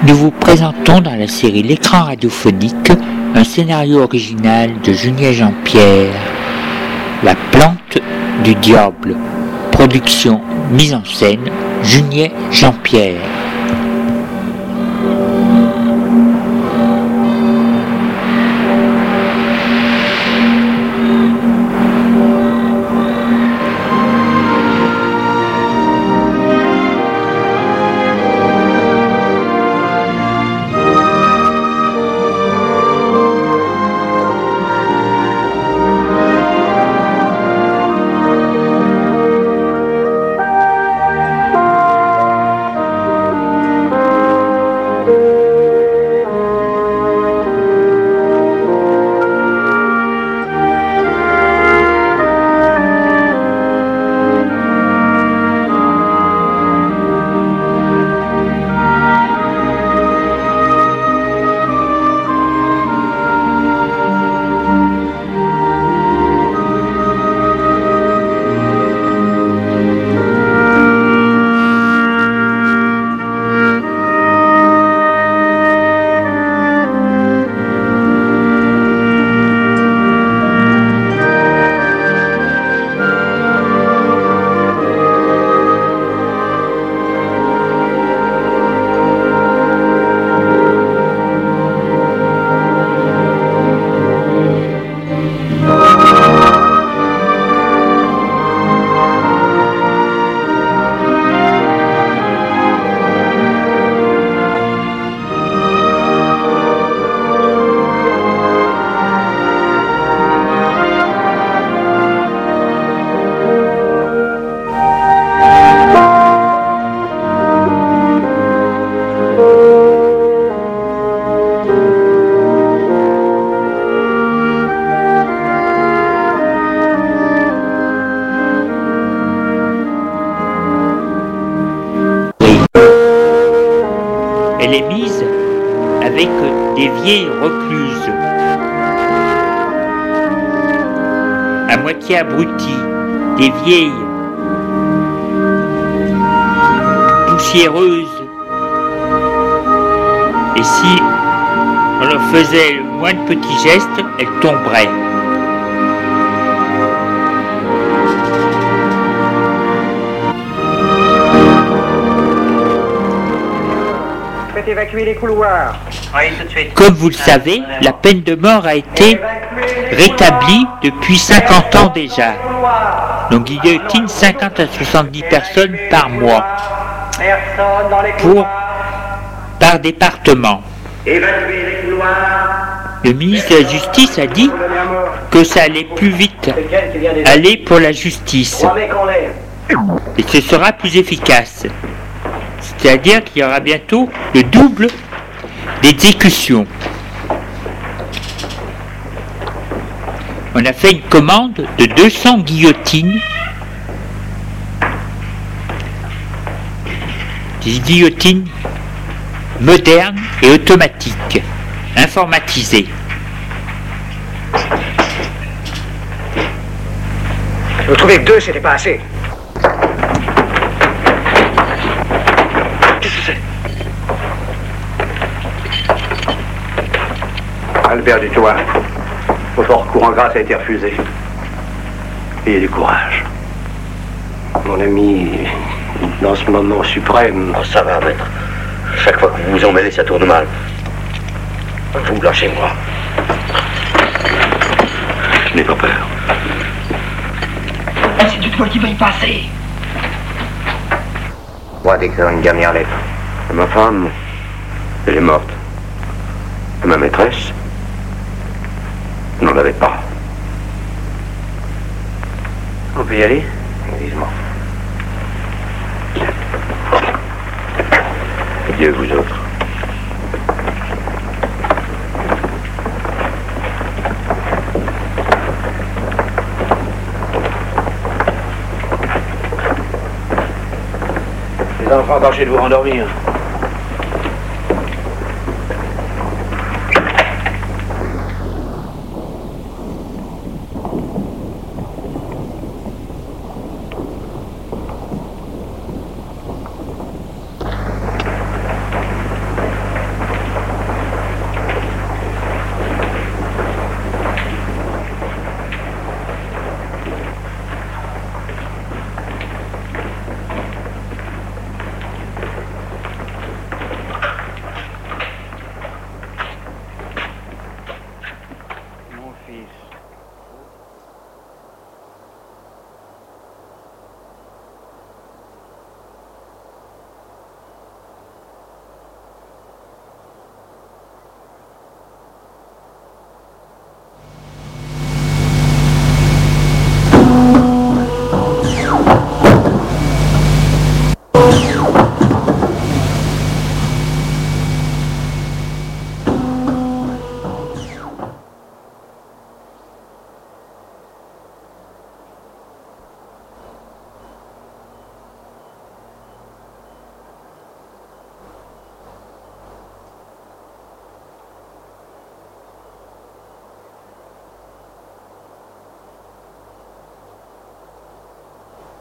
Nous vous présentons dans la série L'écran radiophonique un scénario original de Junier Jean-Pierre, La plante du diable, production, mise en scène, Junier Jean-Pierre. Elle est mise avec des vieilles recluses, à moitié abruties, des vieilles poussiéreuses. Et si on leur faisait le moindre petit geste, elles tomberaient. Évacuer les couloirs. Oui, tout de suite. Comme vous le savez, la peine de mort a été rétablie depuis 50 ans déjà. Donc guillotine 50 à 70 personnes par mois par département. Le ministre de la Justice a dit que ça allait plus vite aller pour la justice et ce sera plus efficace. C'est-à-dire qu'il y aura bientôt le double d'exécution. On a fait une commande de 200 guillotines. Des guillotines modernes et automatiques, informatisées. Vous trouvez que 2, c'était pas assez? Albert Dutoit, votre recours en grâce a été refusé. Ayez du courage. Mon ami, dans ce moment suprême... Oh, ça va, maître. Chaque fois que vous vous emmêlez, ça tourne mal. Vous lâchez moi. Je n'ai pas peur. C'est Dutoit qui va y passer. Moi, d'écrire une dernière lettre. Et ma femme, elle est morte. Et ma maîtresse, n'en l'avait pas. On peut y aller? Vivement. Adieu, vous autres. Les enfants, tâchez de vous rendormir.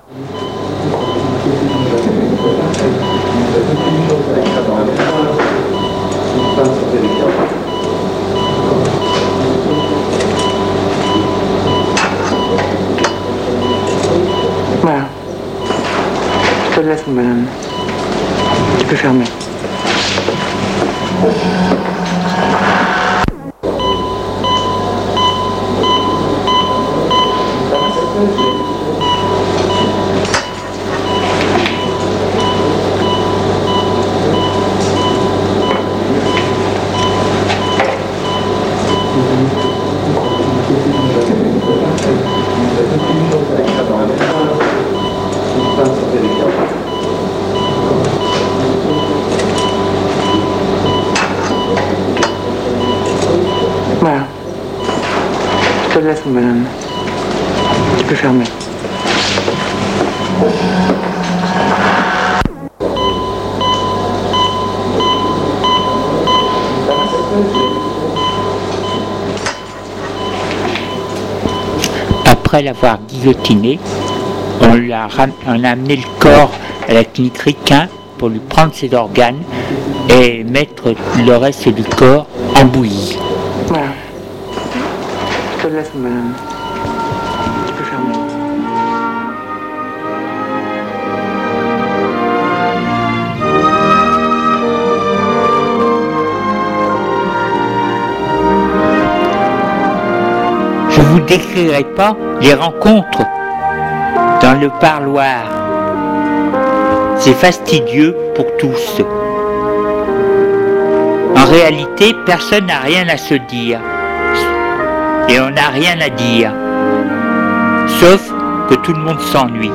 Voilà. Je te le laisse, mon bonhomme. Tu peux fermer. Voilà. Je te le laisse, mon bonhomme. Tu peux fermer. Après l'avoir guillotiné, on a amené le corps à la clinique Riquin pour lui prendre ses organes et mettre le reste du corps en bouillie. Voilà. Je te le laisse, mon bonhomme. Tu peux fermer. Je ne vous décrirai pas les rencontres dans le parloir. C'est fastidieux pour tous. En réalité, personne n'a rien à se dire. Et on n'a rien à dire. Sauf que tout le monde s'ennuie.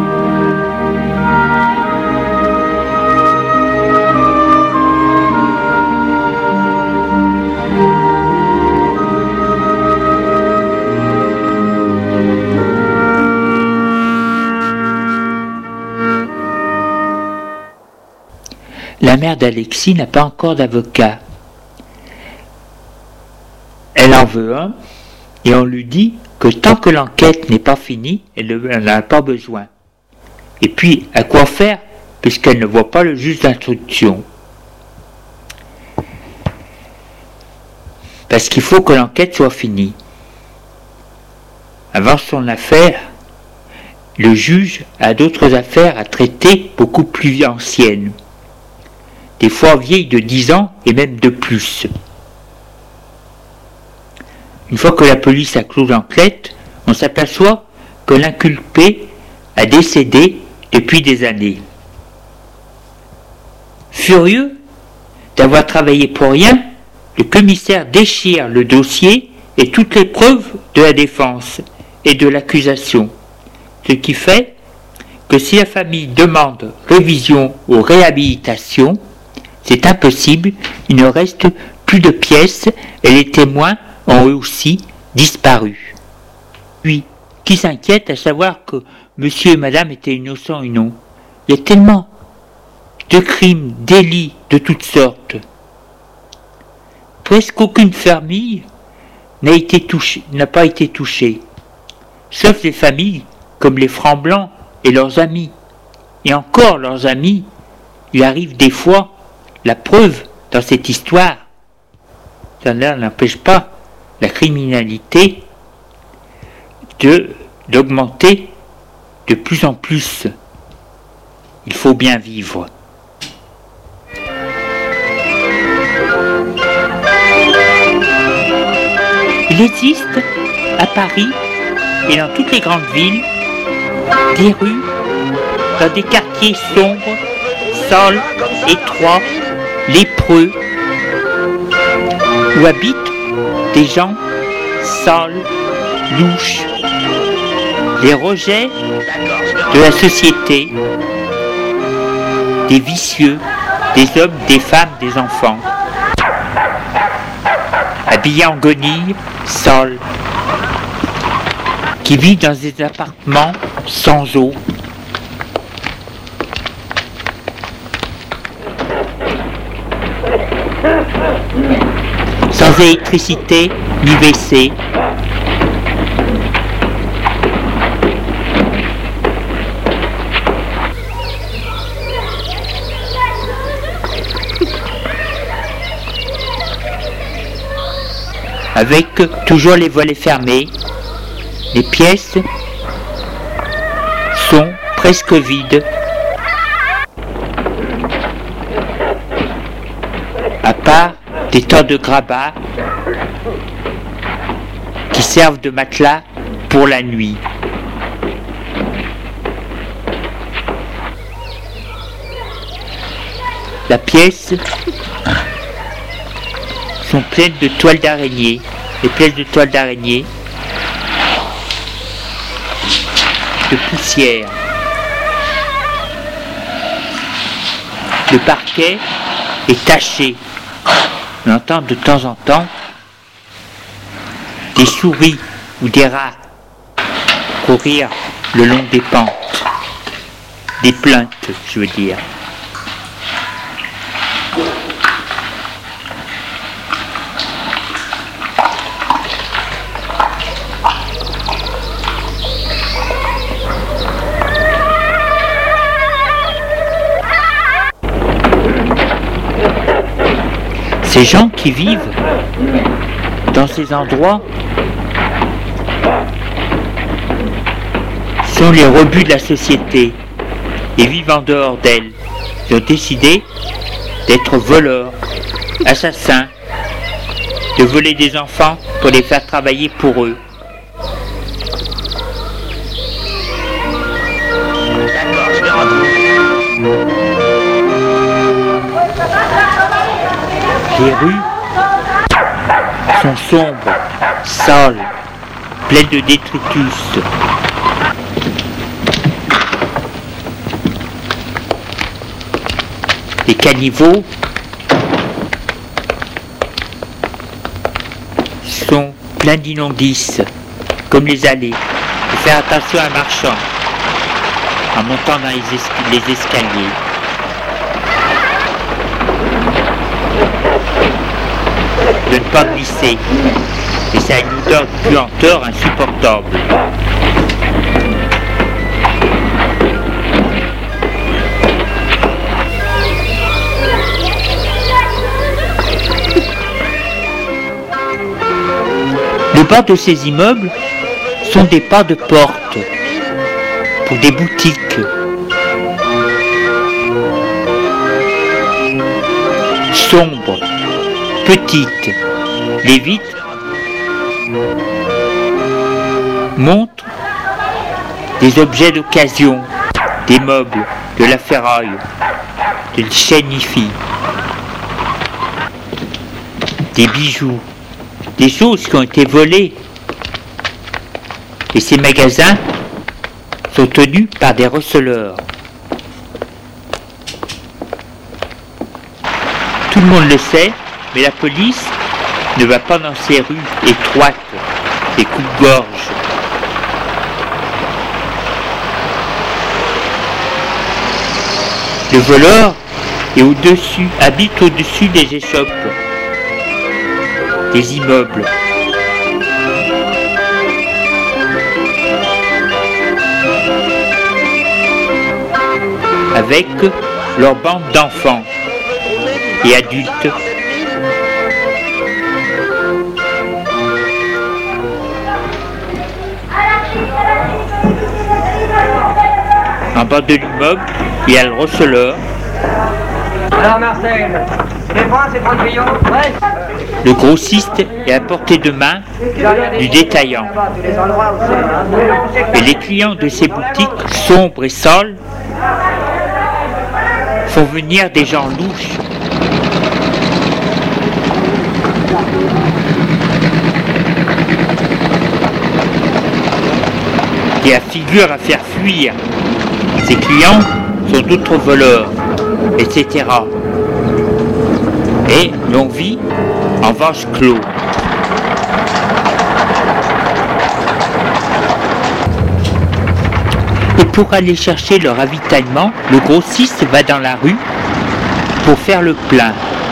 La mère d'Alexis n'a pas encore d'avocat. Elle en veut un, et on lui dit que tant que l'enquête n'est pas finie, elle n'en a pas besoin. Et puis, à quoi faire, puisqu'elle ne voit pas le juge d'instruction? Parce qu'il faut que l'enquête soit finie. Avant son affaire, le juge a d'autres affaires à traiter beaucoup plus anciennes. Des fois vieilles de 10 ans et même de plus. Une fois que la police a clos l'enquête, on s'aperçoit que l'inculpé a décédé depuis des années. Furieux d'avoir travaillé pour rien, le commissaire déchire le dossier et toutes les preuves de la défense et de l'accusation, ce qui fait que si la famille demande révision ou réhabilitation, c'est impossible, il ne reste plus de pièces et les témoins ont eux aussi disparu. Lui, qui s'inquiète à savoir que monsieur et madame étaient innocents ou non. Il y a tellement de crimes, délits de toutes sortes. Presque aucune famille n'a pas été touchée, sauf les familles comme les Francs-Blancs et leurs amis. Et encore leurs amis, il arrive des fois. La preuve dans cette histoire, ça n'empêche pas la criminalité d'augmenter de plus en plus. Il faut bien vivre. Il existe à Paris et dans toutes les grandes villes des rues dans des quartiers sombres, sales, étroits, lépreux, où habitent des gens sales, louches, les rejets de la société, des vicieux, des hommes, des femmes, des enfants, habillés en guenilles, sales, qui vivent dans des appartements sans eau, sans électricité ni WC, avec toujours les volets fermés. Les pièces sont presque vides, à part des tas de grabats qui servent de matelas pour la nuit. La pièce sont pleines de toiles d'araignée. Les pièces de toiles d'araignée, de poussière. Le parquet est taché. On entend de temps en temps des souris ou des rats courir le long des pentes. Des plaintes, je veux dire. Ces gens qui vivent dans ces endroits sont les rebuts de la société et vivent en dehors d'elle. Ils ont décidé d'être voleurs, assassins, de voler des enfants pour les faire travailler pour eux. D'accord, je vais rentrer. Les rues sont sombres, sales, pleines de détritus. Les caniveaux sont pleins d'immondices, comme les allées. Il faut faire attention en marchant, en montant dans les escaliers. De ne pas glisser, et ça a une odeur de puanteur insupportable. Le bas de ces immeubles sont des pas de porte pour des boutiques. Sombres, petites, les vitres montrent des objets d'occasion, des meubles, de la ferraille, de la chenille, des bijoux, des choses qui ont été volées. Et ces magasins sont tenus par des receleurs. Tout le monde le sait, mais la police ne va pas dans ces rues étroites et coupe-gorge. Le voleur habite au-dessus des échoppes, des immeubles. Avec leur bande d'enfants et adultes. En bas de l'immeuble, il y a le receleur. Alors Marcel, c'est bon, c'est 30 millions? Ouais. Le grossiste est à portée de main du détaillant. Et les clients de ces boutiques sombres et sales font venir des gens louches. Qui a figure à faire fuir. Ces clients sont d'autres voleurs, etc. Et l'on vit en vase clos. Et pour aller chercher le ravitaillement, le grossiste va dans la rue pour faire le plein.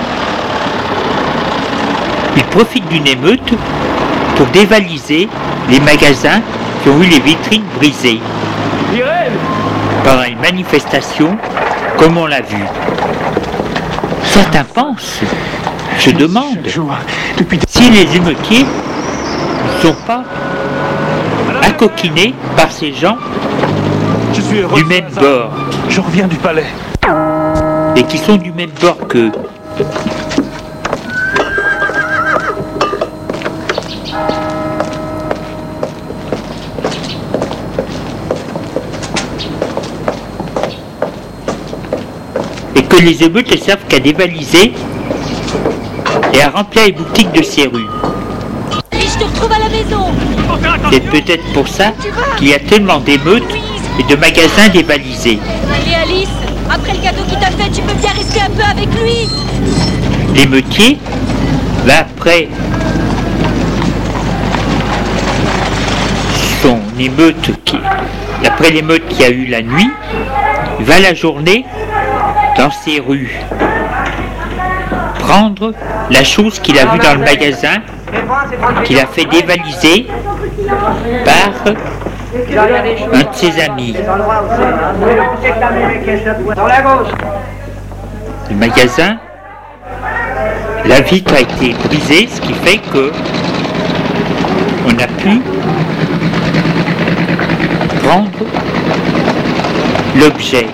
Il profite d'une émeute pour dévaliser les magasins qui ont eu les vitrines brisées pendant une manifestation, comme on l'a vu. Certains pensent se demande si les émeutiers ne sont pas accoquinés par ces gens du même bord. Je reviens du palais. Et qui sont du même bord qu'eux. Et que les émeutes ne servent qu'à dévaliser et à remplir les boutiques de ces rues. Et je te retrouve à la maison. C'est peut-être pour ça qu'il y a tellement d'émeutes et de magasins dévalisés. Allez Alice, après le cadeau qu'il t'a fait, tu peux bien rester un peu avec lui. L'émeutier va après son émeute après l'émeute qu'il y a eu la nuit, va la journée dans ses rues prendre la chose qu'il a vue dans le magasin, qu'il a fait dévaliser par un de ses amis. Le magasin, la vitre a été brisée, ce qui fait que on a pu prendre l'objet.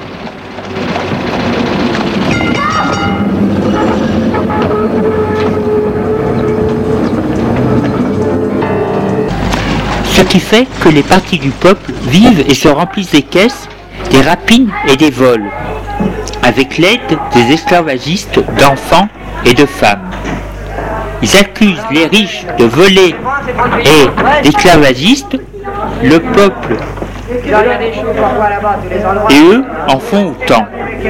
Ce qui fait que les parties du peuple vivent et se remplissent des caisses, des rapines et des vols, avec l'aide des esclavagistes d'enfants et de femmes. Ils accusent les riches de voler et d'esclavagistes, le peuple et eux en font autant.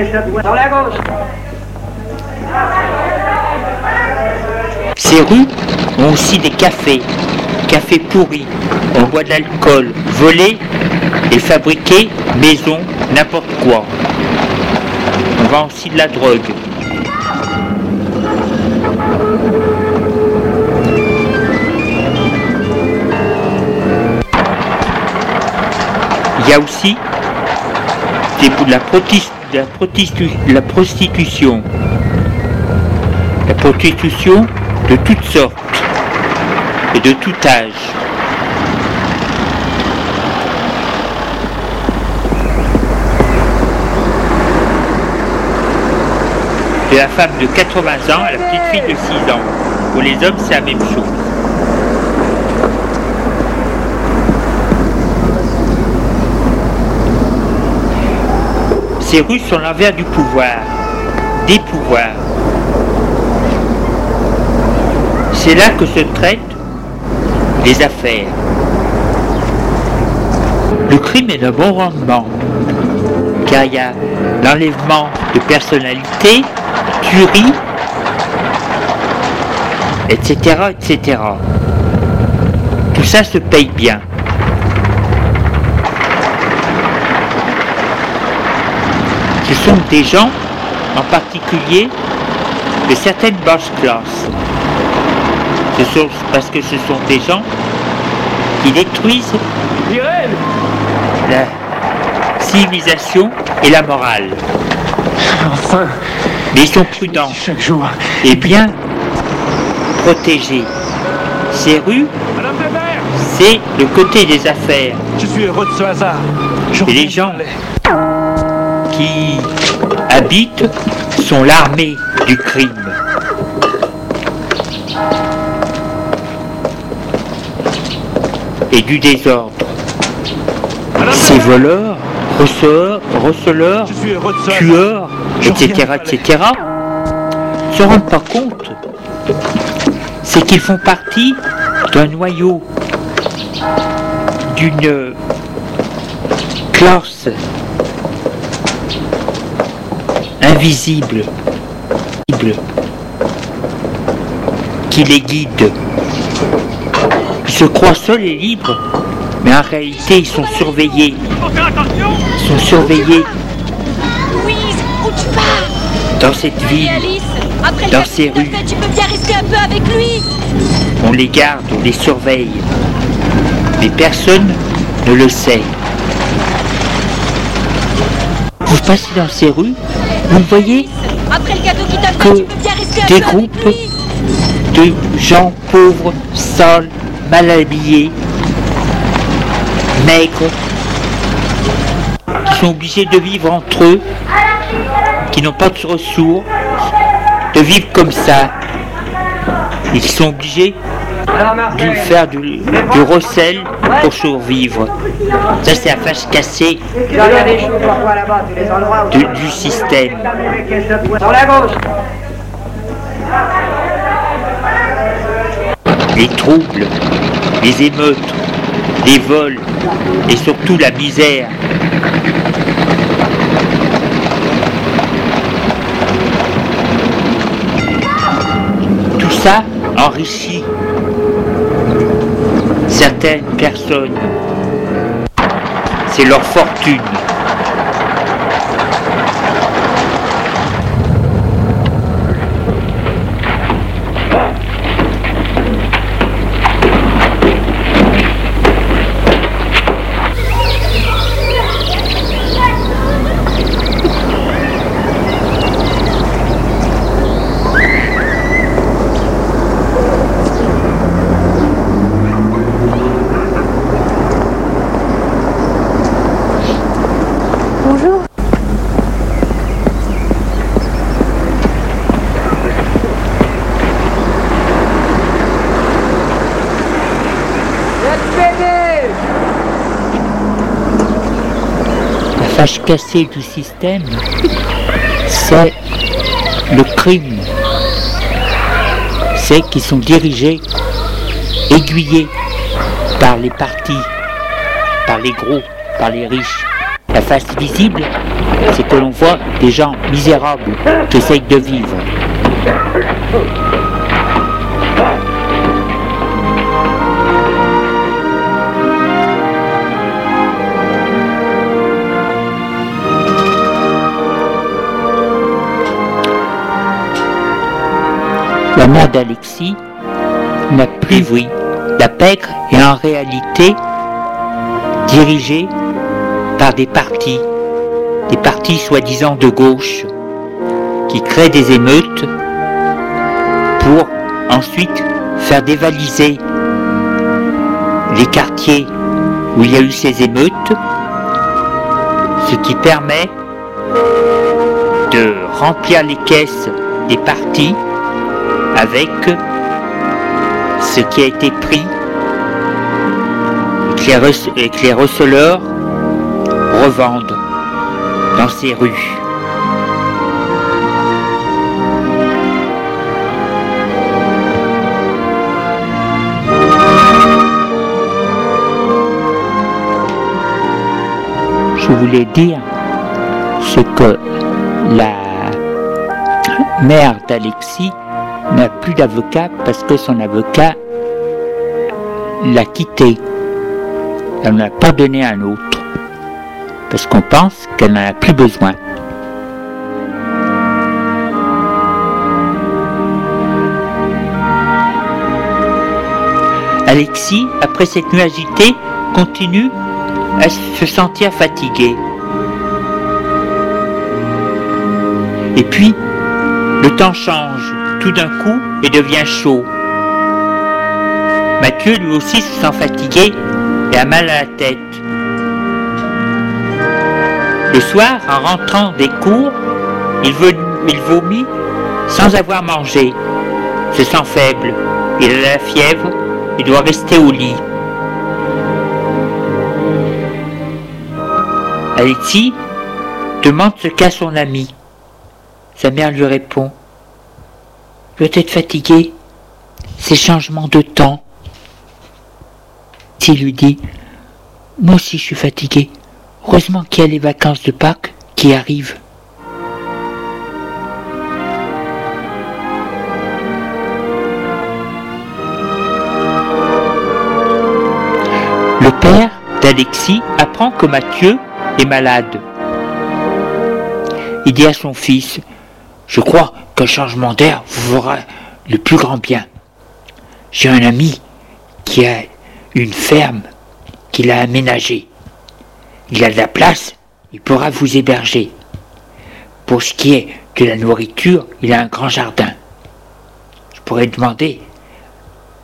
Ces rues ont aussi des cafés pourris, on boit de l'alcool, volé et fabriqué maison, n'importe quoi. On vend aussi de la drogue. Il y a aussi la prostitution. La prostitution de toutes sortes et de tout âge. De la femme de 80 ans à la petite fille de 6 ans. Pour les hommes, c'est la même chose. Ces rues sont l'envers du pouvoir, des pouvoirs. C'est là que se traitent les affaires. Le crime est d'un bon rendement, car il y a l'enlèvement de personnalités, tueries, etc., etc. Tout ça se paye bien. Ce sont des gens, en particulier, de certaines basses classes. Parce que ce sont des gens qui détruisent la civilisation et la morale. Enfin, mais ils sont prudents chaque jour et bien protégés. Ces rues, c'est le côté des affaires. Je suis heureux de ce hasard. Et les gens qui habitent sont l'armée du crime. Et du désordre. Ces voleurs, receleurs, tueurs, etc., etc., ne se rendent pas compte. C'est qu'ils font partie d'un noyau, d'une classe invisible qui les guide. Ils se croient seuls et libres, mais en réalité ils sont surveillés. Ils sont surveillés. Louise, où tu pars? Dans cette ville, Alice, après dans ces rues. fait, tu peux bien rester un peu avec lui. On les garde, on les surveille. Mais personne ne le sait. Vous passez dans ces rues, vous voyez Après le cadeau qu'il t'a fait, que tu peux bien rester un des peu groupes avec lui. de gens pauvres, sales, mal habillés, maigres, qui sont obligés de vivre entre eux, qui n'ont pas de ressources, de vivre comme ça. Ils sont obligés de faire du recel pour survivre. Ça, c'est la face cassée du système. Les troubles, les émeutes, les vols et surtout la misère. Tout ça enrichit certaines personnes. C'est leur fortune. La face cassée du système, c'est le crime. C'est qu'ils sont dirigés, aiguillés par les partis, par les gros, par les riches. La face visible, c'est que l'on voit des gens misérables qui essayent de vivre. La mère d'Alexis n'a plus vu. La pègre est en réalité dirigée par des partis soi-disant de gauche, qui créent des émeutes pour ensuite faire dévaliser les quartiers où il y a eu ces émeutes, ce qui permet de remplir les caisses des partis avec ce qui a été pris et que les receleurs revendent dans ces rues. Je voulais dire ce que la mère d'Alexis n'a plus d'avocat parce que son avocat l'a quitté. Elle n'en a pas donné un autre parce qu'on pense qu'elle n'en a plus besoin. Alexis, après cette nuit agitée, continue à se sentir fatigué. Et puis, le temps change tout d'un coup et devient chaud. Mathieu, lui aussi, se sent fatigué et a mal à la tête. Le soir, en rentrant des cours, il vomit sans avoir mangé. Se sent faible, il a la fièvre, il doit rester au lit. Alexis demande ce qu'a son ami. Sa mère lui répond: « Je dois être fatigué, c'est changement de temps. » Il lui dit: « Moi aussi je suis fatigué. Heureusement qu'il y a les vacances de Pâques qui arrivent. » Le père d'Alexis apprend que Mathieu est malade. Il dit à son fils: « Je crois qu'un changement d'air vous fera le plus grand bien. J'ai un ami qui a une ferme qu'il a aménagée. Il a de la place, il pourra vous héberger. Pour ce qui est de la nourriture, il a un grand jardin. Je pourrais demander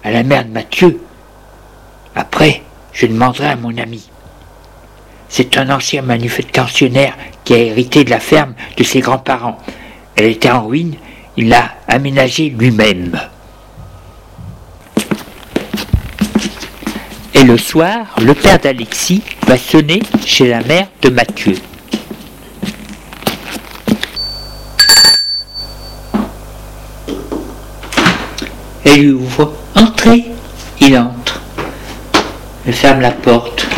à la mère de Mathieu. Après, je demanderai à mon ami. C'est un ancien manutentionnaire qui a hérité de la ferme de ses grands-parents. Elle était en ruine, il l'a aménagée lui-même. Et le soir, le père d'Alexis va sonner chez la mère de Mathieu. Elle lui ouvre. « Entrez !» Il entre. Elle ferme la porte.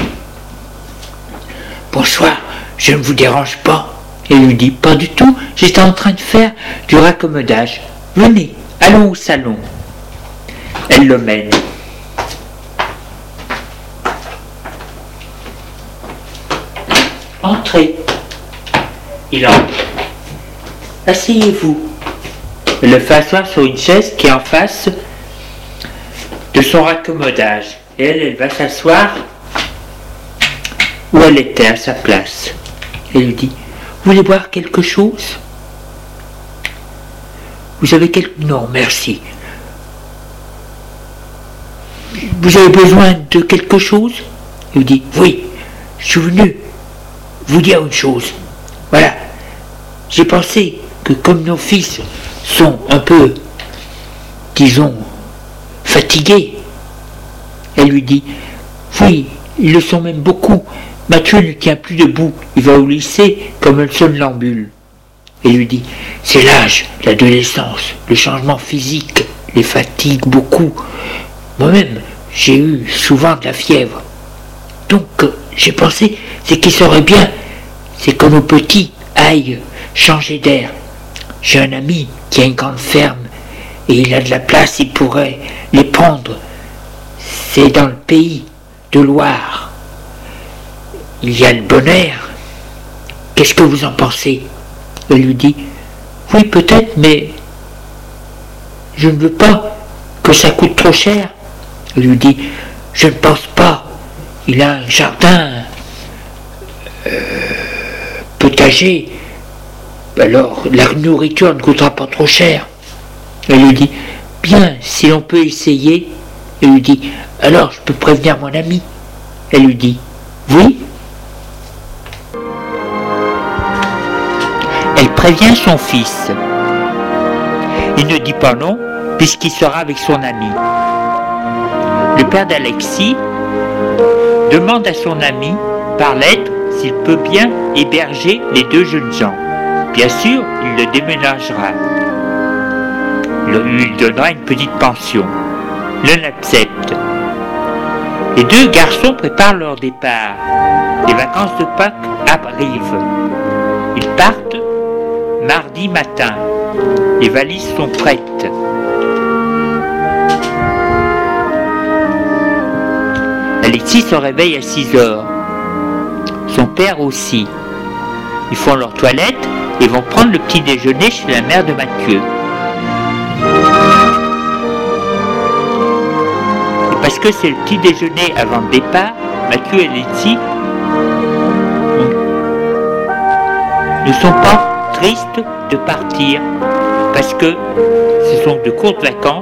« Bonsoir, je ne vous dérange pas ?» Elle lui dit. « Pas du tout, j'étais en train de faire du raccommodage. Venez, allons au salon. » Elle le mène. « Entrez !» Il entre. « Asseyez-vous. » Elle le fait asseoir sur une chaise qui est en face de son raccommodage. Et elle va s'asseoir où elle était à sa place. Elle lui dit, vous voulez boire quelque chose? Vous avez quelque... Non, merci. Vous avez besoin de quelque chose? Il lui dit, oui, je suis venu vous dire une chose. Voilà, j'ai pensé que comme nos fils sont un peu, disons, fatigués, elle lui dit, oui, ils le sont même beaucoup. Mathieu ne tient plus debout, il va au lycée comme un somnambule. Elle lui dit, c'est l'âge, l'adolescence, le changement physique, les fatigue beaucoup. Moi-même, j'ai eu souvent de la fièvre. Donc, j'ai pensé, c'est qu'il serait bien, c'est que nos petits aillent changer d'air. J'ai un ami qui a une grande ferme et il a de la place, il pourrait les prendre. C'est dans le pays de Loire. Il y a le bon air. Qu'est-ce que vous en pensez? Elle lui dit, oui peut-être, mais je ne veux pas que ça coûte trop cher. Elle lui dit, je ne pense pas. Il a un jardin potager. Alors la nourriture ne coûtera pas trop cher. Elle lui dit, bien, si l'on peut essayer. Elle lui dit, alors je peux prévenir mon ami. Elle lui dit, oui. Elle prévient son fils. Il ne dit pas non, puisqu'il sera avec son ami. Le père d'Alexis demande à son ami, par lettre, s'il peut bien héberger les deux jeunes gens. Bien sûr, il le déménagera. Il lui donnera une petite pension. L'un accepte. Les deux garçons préparent leur départ. Les vacances de Pâques arrivent. Ils partent mardi matin. Les valises sont prêtes. Alexis se réveille à 6 heures. Son père aussi. Ils font leur toilette et vont prendre le petit déjeuner chez la mère de Mathieu. Et parce que c'est le petit déjeuner avant le départ, Mathieu et Alexis ne sont pas tristes de partir parce que ce sont de courtes vacances.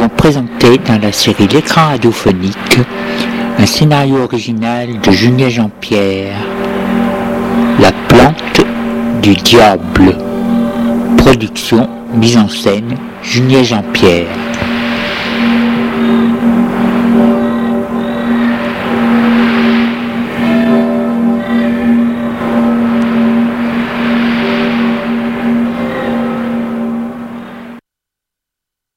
avons présenté dans la série L'écran radiophonique un scénario original de Julien Jean-Pierre, La plante du diable. Production, mise en scène, Julien Jean-Pierre.